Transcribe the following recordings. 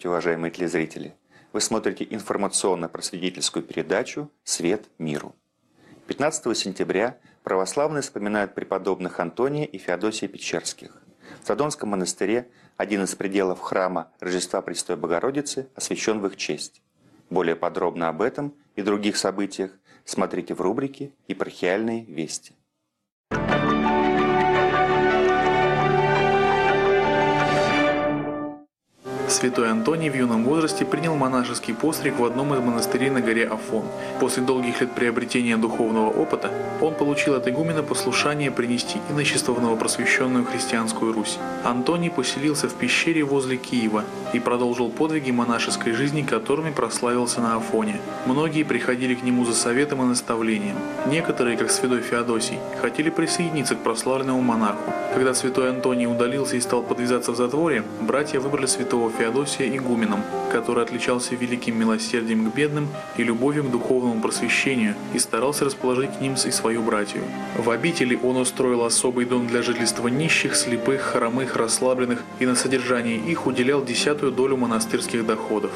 Здравствуйте, уважаемые телезрители! Вы смотрите информационно-просветительскую передачу «Свет миру». 15 сентября православные вспоминают преподобных Антония и Феодосия Печерских. В Задонском монастыре один из пределов храма Рождества Пресвятой Богородицы освящен в их честь. Более подробно об этом и других событиях смотрите в рубрике «Епархиальные вести». Святой Антоний в юном возрасте принял монашеский постриг в одном из монастырей на горе Афон. После долгих лет приобретения духовного опыта он получил от игумена послушание принести иночество в новопросвященную христианскую Русь. Антоний поселился в пещере возле Киева и продолжил подвиги монашеской жизни, которыми прославился на Афоне. Многие приходили к нему за советом и наставлением. Некоторые, как святой Феодосий, хотели присоединиться к прославленному монарху. Когда святой Антоний удалился и стал подвязаться в затворе, братья выбрали святого Феодосия игуменом, который отличался великим милосердием к бедным и любовью к духовному просвещению и старался расположить к ним и свою братью. В обители он устроил особый дом для жительства нищих, слепых, хромых, расслабленных и на содержание их уделял 10-ю долю монастырских доходов.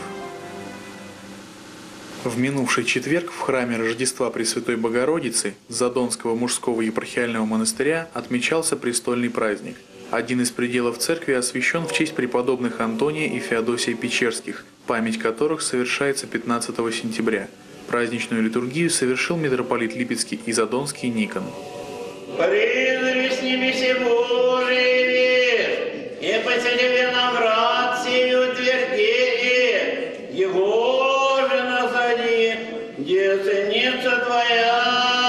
В минувший четверг в храме Рождества Пресвятой Богородицы Задонского мужского епархиального монастыря отмечался престольный праздник. Один из пределов церкви освящен в честь преподобных Антония и Феодосия Печерских, память которых совершается 15 сентября. Праздничную литургию совершил митрополит Липецкий и Задонский Никон. «Призри с небеси Божиими, и по тебе наград сию утвердили, его же назови, где ценица твоя,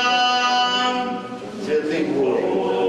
святый Бог».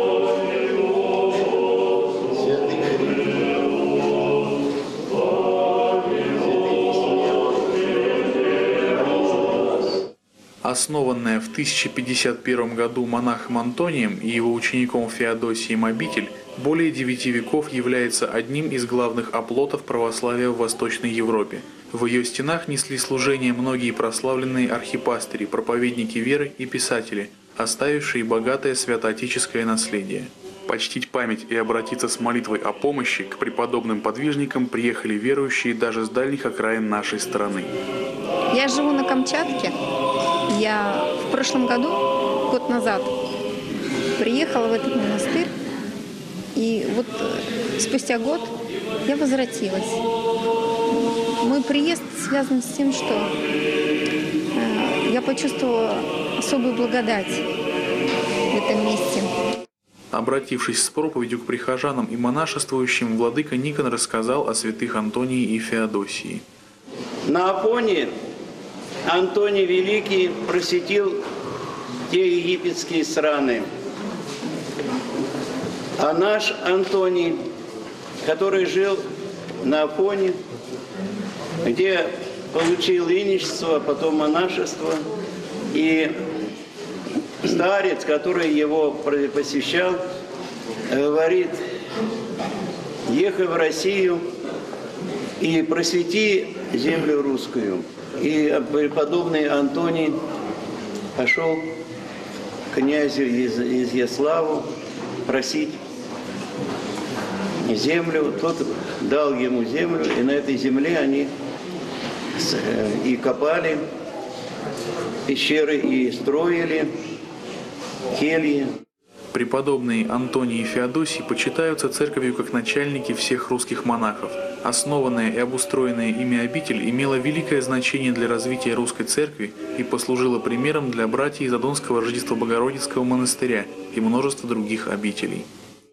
Основанная в 1051 году монахом Антонием и его учеником Феодосием обитель, более 9 веков является одним из главных оплотов православия в Восточной Европе. В ее стенах несли служение многие прославленные архипастыри, проповедники веры и писатели, оставившие богатое святоотеческое наследие. Почтить память и обратиться с молитвой о помощи к преподобным подвижникам приехали верующие даже с дальних окраин нашей страны. Я живу на Камчатке. Я в прошлом году, год назад, приехала в этот монастырь, и вот спустя год я возвратилась. Мой приезд связан с тем, что я почувствовала особую благодать в этом месте. Обратившись с проповедью к прихожанам и монашествующим, владыка Никон рассказал о святых Антонии и Феодосии. На Афоне Антоний Великий просветил те египетские страны. А наш Антоний, который жил на Афоне, где получил иничество, а потом монашество, и старец, который его посещал, говорит: ехай в Россию и просвети землю русскую. И преподобный Антоний пошел к князю Изяславу просить землю. Тот дал ему землю, и на этой земле они и копали пещеры, и строили кельи. Преподобные Антоний и Феодосий почитаются церковью как начальники всех русских монахов. Основанная и обустроенная ими обитель имела великое значение для развития русской церкви и послужила примером для братьев Задонского Рождества Богородицкого монастыря и множества других обителей.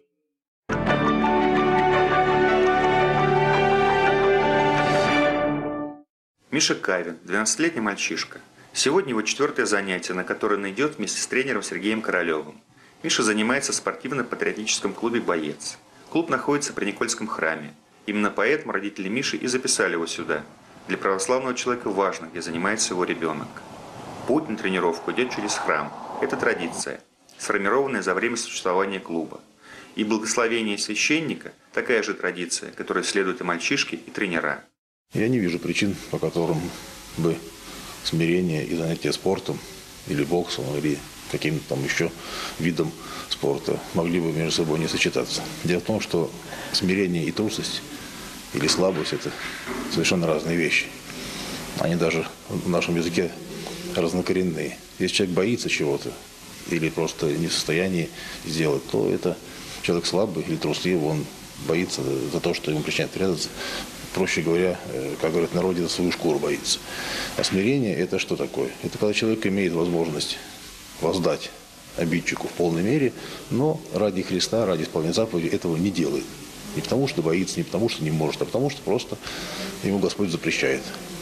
Миша Кавин, 12-летний мальчишка. Сегодня его 4-е занятие, на которое он идет вместе с тренером Сергеем Королевым. Миша занимается в спортивно-патриотическом клубе «Боец». Клуб находится при Никольском храме. Именно поэтому родители Миши и записали его сюда. Для православного человека важно, где занимается его ребенок. Путь на тренировку идет через храм. Это традиция, сформированная за время существования клуба. И благословение священника – такая же традиция, которой следуют и мальчишки, и тренера. Я не вижу причин, по которым бы смирение и занятия спортом или боксом, или каким-то там еще видом спорта могли бы между собой не сочетаться. Дело в том, что смирение и трусость или слабость – это совершенно разные вещи. Они даже в нашем языке разнокоренные. Если человек боится чего-то или просто не в состоянии сделать, то это человек слабый или трусливый, он боится за то, что ему причиняет вред. Проще говоря, как говорят в народе, за свою шкуру боится. А смирение – это что такое? Это когда человек имеет возможность воздать обидчику в полной мере, но ради Христа, ради исполнения заповедей этого не делает. Не потому что боится, не потому что не может, а потому что просто ему Господь запрещает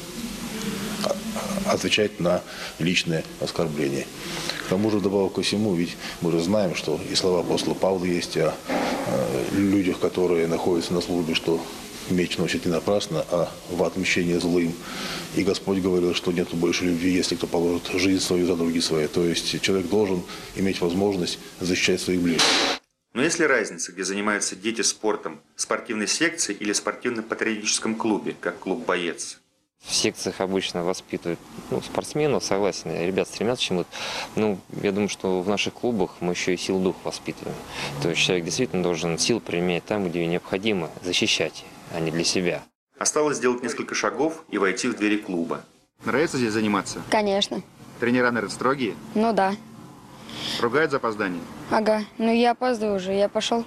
отвечать на личное оскорбление. К тому же, вдобавок ко всему, ведь мы же знаем, что и слова апостола Павла есть о людях, которые находятся на службе, что меч носит не напрасно, а в отмщение злым. И Господь говорил, что нет больше любви, если кто положит жизнь свою за други свои. То есть человек должен иметь возможность защищать своих ближних. Но есть ли разница, где занимаются дети спортом, в спортивной секции или в спортивно-патриотическом клубе, как клуб «Боец»? В секциях обычно воспитывают спортсменов, согласен, ребят стремятся к чему-то. Я думаю, что в наших клубах мы еще и сил дух воспитываем. То есть человек действительно должен сил применять там, где необходимо защищать, а не для себя. Осталось сделать несколько шагов и войти в двери клуба. Нравится здесь заниматься? Конечно. Тренера, наверное, строгие? Ну да. Ругают за опоздание? Ага. Ну я опаздываю уже, я пошел.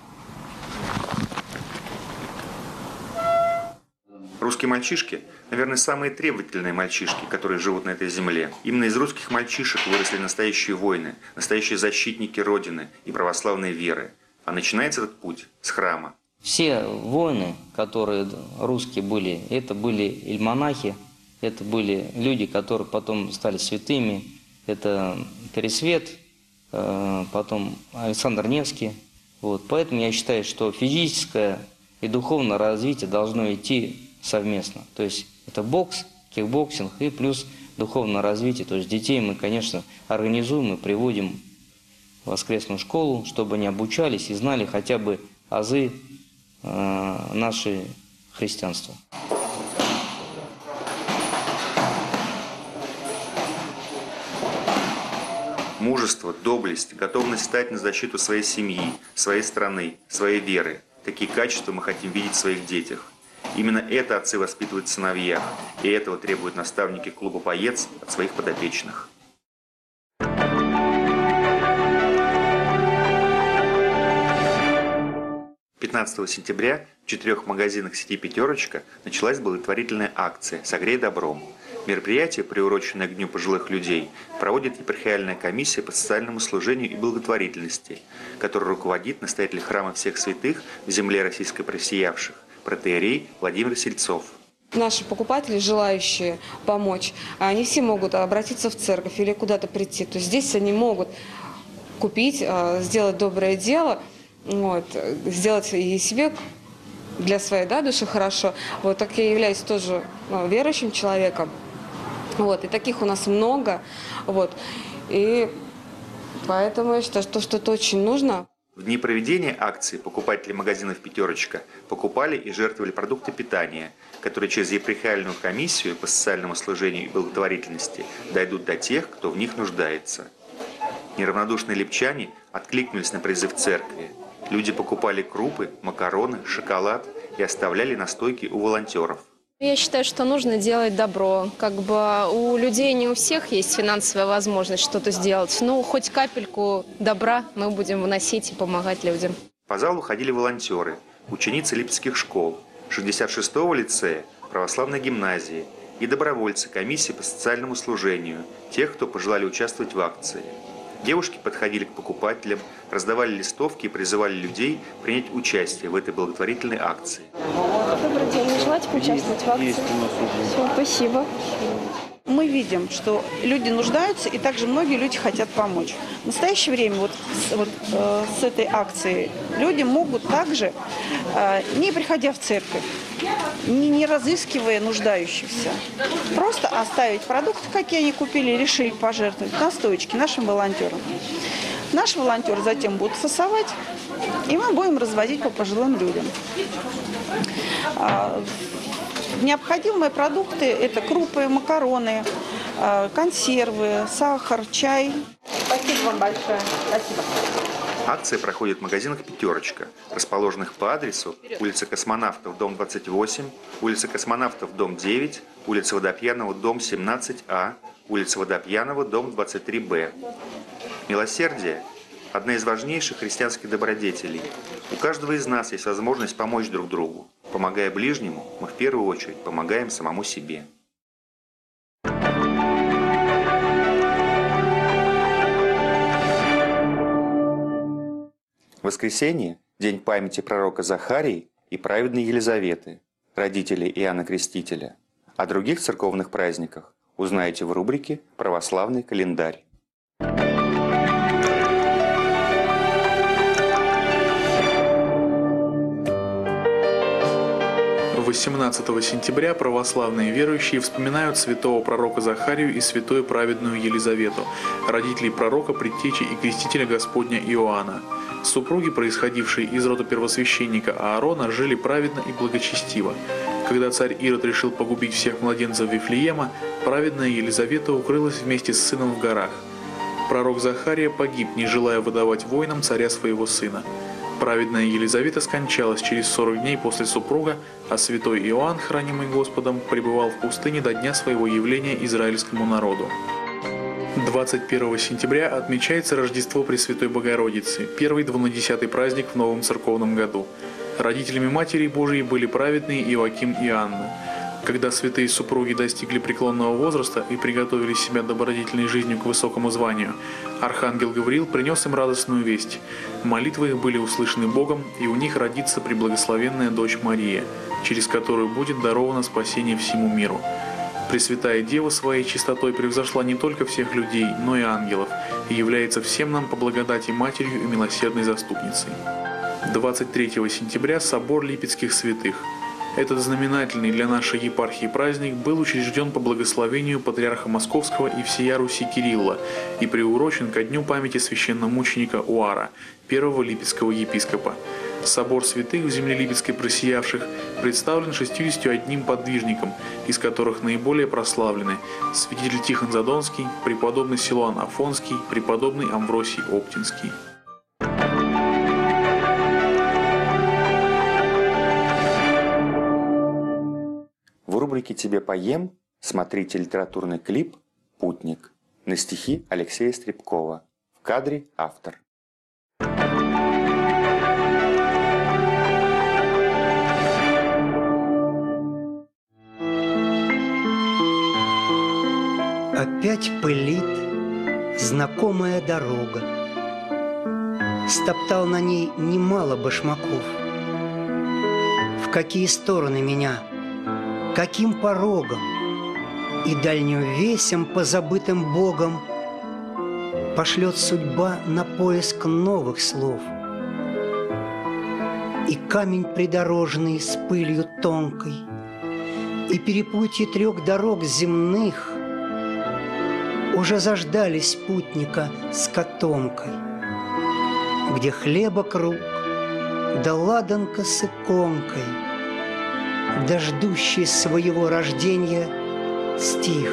Русские мальчишки, наверное, самые требовательные мальчишки, которые живут на этой земле. Именно из русских мальчишек выросли настоящие воины, настоящие защитники Родины и православной веры. А начинается этот путь с храма. Все воины, которые русские были, это были ильмонахи, это были люди, которые потом стали святыми. Это Пересвет, потом Александр Невский. Поэтому я считаю, что физическое и духовное развитие должно идти совместно. То есть это бокс, кикбоксинг и плюс духовное развитие. То есть детей мы, конечно, организуем и приводим в воскресную школу, чтобы они обучались и знали хотя бы азы наше христианство. Мужество, доблесть, готовность стать на защиту своей семьи, своей страны, своей веры. Такие качества мы хотим видеть в своих детях. Именно это отцы воспитывают в сыновьях, и этого требуют наставники клуба «Боец» от своих подопечных. 15 сентября в 4 магазинах сети «Пятерочка» началась благотворительная акция «Согрей добром». Мероприятие, приуроченное к Дню пожилых людей, проводит епархиальная комиссия по социальному служению и благотворительности, которой руководит настоятель храма всех святых в земле российской просиявших, протоиерей Владимир Сельцов. Наши покупатели, желающие помочь, они все могут обратиться в церковь или куда-то прийти. То есть здесь они могут купить, сделать доброе дело, сделать и себе для своей души хорошо. Так я являюсь тоже верующим человеком. И таких у нас много. И поэтому я считаю, что это очень нужно. В дни проведения акции покупатели магазинов «Пятерочка» покупали и жертвовали продукты питания, которые через епархиальную комиссию по социальному служению и благотворительности дойдут до тех, кто в них нуждается. Неравнодушные липчане откликнулись на призыв церкви. Люди покупали крупы, макароны, шоколад и оставляли на стойке у волонтеров. Я считаю, что нужно делать добро. У людей не у всех есть финансовая возможность что-то сделать. Хоть капельку добра мы будем вносить и помогать людям. По залу ходили волонтеры, ученицы липецких школ, 66-го лицея, православной гимназии и добровольцы комиссии по социальному служению, тех, кто пожелали участвовать в акции. Девушки подходили к покупателям, раздавали листовки и призывали людей принять участие в этой благотворительной акции. Добрый день. Не желаете поучаствовать в акции? Все, спасибо. Мы видим, что люди нуждаются, и также многие люди хотят помочь. В настоящее время с этой акцией люди могут также, не приходя в церковь, не разыскивая нуждающихся, просто оставить продукты, какие они купили, решили пожертвовать на стоечке нашим волонтерам. Наши волонтеры затем будут фасовать, и мы будем развозить по пожилым людям. Необходимые продукты – это крупы, макароны, консервы, сахар, чай. Спасибо вам большое. Спасибо. Акция проходит в магазинах «Пятерочка», расположенных по адресу улица Космонавтов, дом 28, улица Космонавтов, дом 9, улица Водопьянова, дом 17А, улица Водопьянова, дом 23Б. Милосердие – одна из важнейших христианских добродетелей. У каждого из нас есть возможность помочь друг другу. Помогая ближнему, мы в первую очередь помогаем самому себе. Воскресенье – день памяти пророка Захарии и праведной Елизаветы, родителей Иоанна Крестителя. О других церковных праздниках узнаете в рубрике «Православный календарь». 18 сентября православные верующие вспоминают святого пророка Захарию и святую праведную Елизавету, родителей пророка, предтечи и крестителя Господня Иоанна. Супруги, происходившие из рода первосвященника Аарона, жили праведно и благочестиво. Когда царь Ирод решил погубить всех младенцев Вифлеема, праведная Елизавета укрылась вместе с сыном в горах. Пророк Захария погиб, не желая выдавать воинам царя своего сына. Праведная Елизавета скончалась через 40 дней после супруга, а святой Иоанн, хранимый Господом, пребывал в пустыне до дня своего явления израильскому народу. 21 сентября отмечается Рождество Пресвятой Богородицы, первый 12-й праздник в новом церковном году. Родителями Матери Божией были праведные Иоаким и Анна. Когда святые супруги достигли преклонного возраста и приготовили себя добродетельной жизнью к высокому званию, архангел Гавриил принес им радостную весть. Молитвы их были услышаны Богом, и у них родится преблагословенная дочь Мария, через которую будет даровано спасение всему миру. Пресвятая Дева своей чистотой превзошла не только всех людей, но и ангелов, и является всем нам по благодати Матерью и милосердной заступницей. 23 сентября – собор Липецких святых. Этот знаменательный для нашей епархии праздник был учрежден по благословению патриарха Московского и всея Руси Кирилла и приурочен ко дню памяти священномученика Уара, первого липецкого епископа. Собор святых в земле Липецкой просиявших представлен 61 подвижником, из которых наиболее прославлены святитель Тихон Задонский, преподобный Силуан Афонский, преподобный Амвросий Оптинский. В рубрике «Тебе поем» смотрите литературный клип «Путник» на стихи Алексея Стрепкова. В кадре автор. Опять пылит знакомая дорога. Стоптал на ней немало башмаков. В какие стороны меня, каким порогом и дальним весям, позабытым Богом, пошлет судьба на поиск новых слов. И камень придорожный с пылью тонкой, и перепутье 3 дорог земных уже заждались путника с котомкой, где хлеба круг, да ладанка с иконкой, да ждущий своего рождения стих.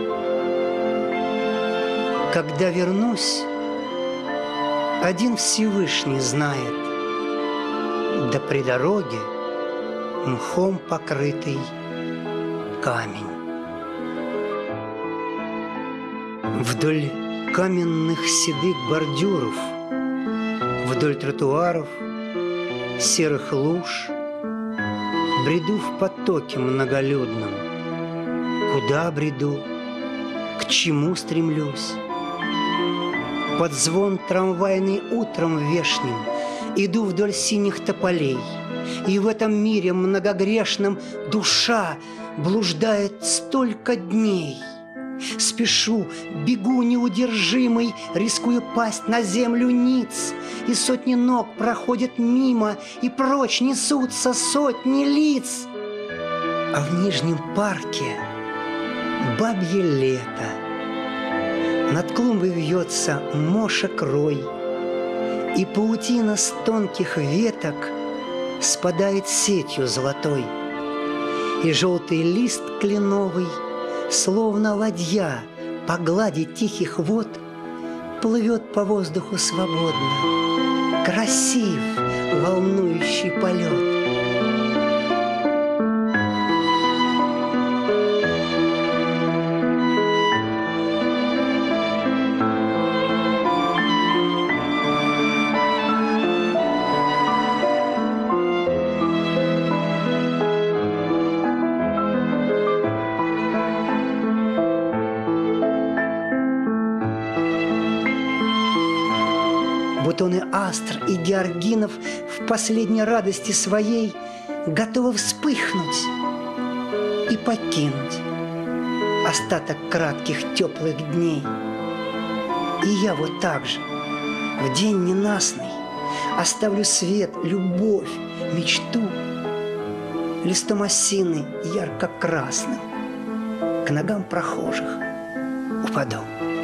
Когда вернусь, один Всевышний знает, да при дороге мхом покрытый камень. Вдоль каменных седых бордюров, вдоль тротуаров, серых луж бреду в потоке многолюдном. Куда бреду, к чему стремлюсь? Под звон трамвайный утром вешним иду вдоль синих тополей, и в этом мире многогрешном душа блуждает столько дней. Спешу, бегу неудержимый, рискуя пасть на землю ниц, и сотни ног проходят мимо, и прочь несутся сотни лиц. А в Нижнем парке бабье лето. Над клумбой вьется мошек рой, и паутина с тонких веток спадает сетью золотой, и желтый лист кленовый, словно ладья по глади тихих вод, плывет по воздуху свободно. красив волнующий полет. Бутоны астр и георгинов в последней радости своей готовы вспыхнуть и покинуть остаток кратких теплых дней. И я вот так же в день ненастный оставлю свет, любовь, мечту листом осины ярко-красным к ногам прохожих упаду.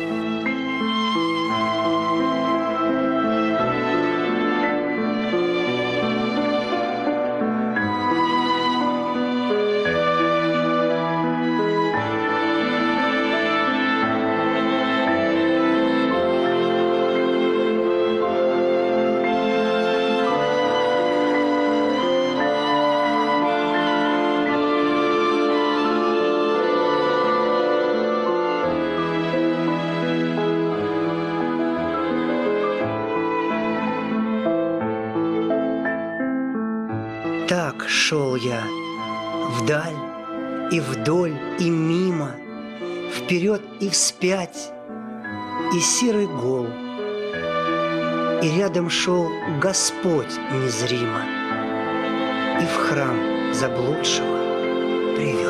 Так шел я вдаль и вдоль и мимо, вперед и вспять, и серый гол. И рядом шел Господь незримо, и в храм заблудшего привел.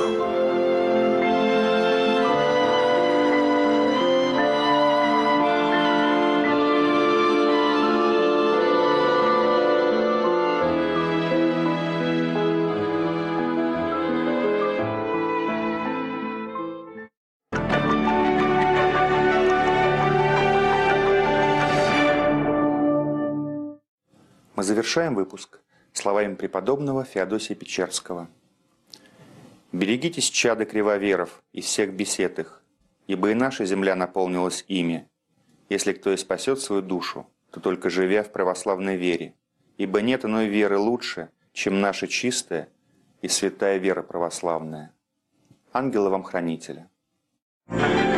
Мы завершаем выпуск словами преподобного Феодосия Печерского. «Берегитесь, чада кривоверов, и всех бесед их, ибо и наша земля наполнилась ими. Если кто и спасет свою душу, то только живя в православной вере, ибо нет иной веры лучше, чем наша чистая и святая вера православная. Ангелы вам хранители».